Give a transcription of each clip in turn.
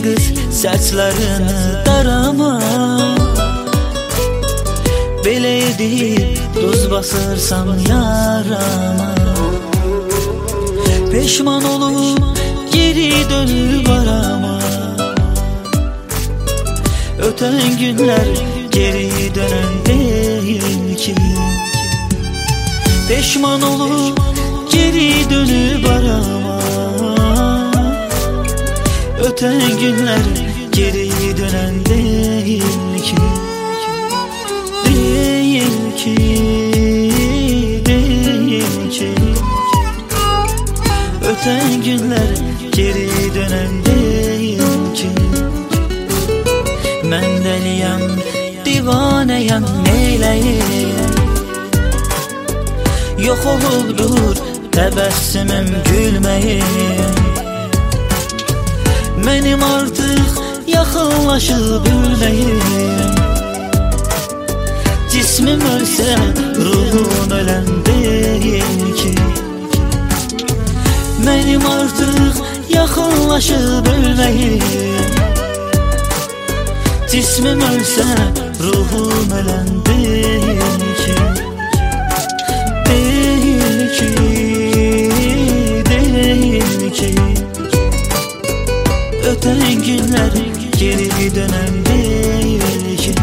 kız, saçlarını darama. Belə edib duz basırsam yarama. Peşman olup geri dönüp arama. Öten günler geri dönen değil ki. Peşman olup geri dönüp arama. Öten günler geri dönen değil ki. Değil ki, değil ki. Öten günler geri dönen değil ki. Mən dəliyəm, divanəyəm, neyləyəm? Yox olubdur təbəssümüm, gülməyim. Mənim artıq yaxınlaşıb ülməyim. Cismim ölsə, ruhum ölən deyil ki. Mənim artıq yaxınlaşıb ülməyim. Cismim ölsə, ruhum ölən deyil ki. Deyil ki, deyil ki. Öten günler geri dönen değil ki.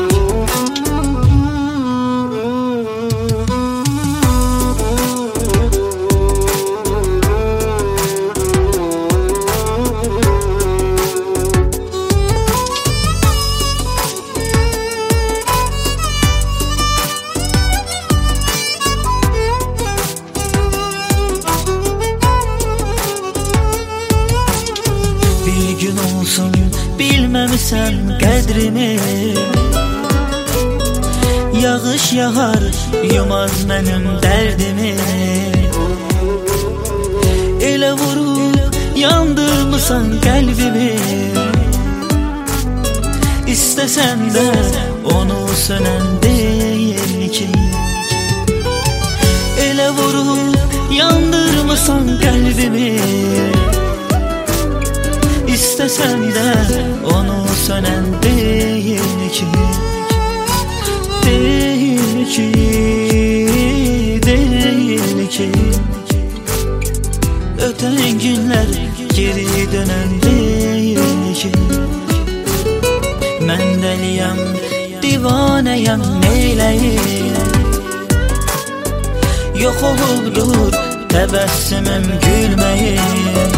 Bir gün olsun bilməmisən qədrimi. Yağış yağar, yumaz mənim dərdimi. Elə vurub yandırmısan qəlbimi. İstəsən də onu sönən deyil ki. Elə vurub yandırmısan qəlbimi. İstesen de onu sönen değil ki. Değil ki, değil ki. Öten günler geri dönen değil ki. Mən dəliyəm, divanəyəm, neyləyəm? Yox olubdur təbəssümüm, gülməyim.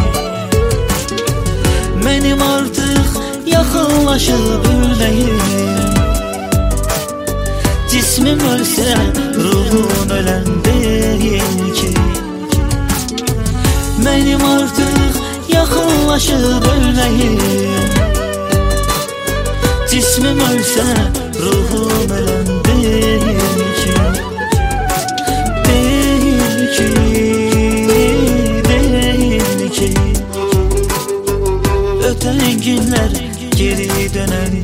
Mənim artıq yaxınlaşıb ülməyim. Cismim ölsə, ruhum ölən deyil ki. Mənim artıq yaxınlaşıb ülməyim. Cismim ölsə, ruhum ölən deyil ki. Deyil ki, deyil ki. Öten günler geri dönen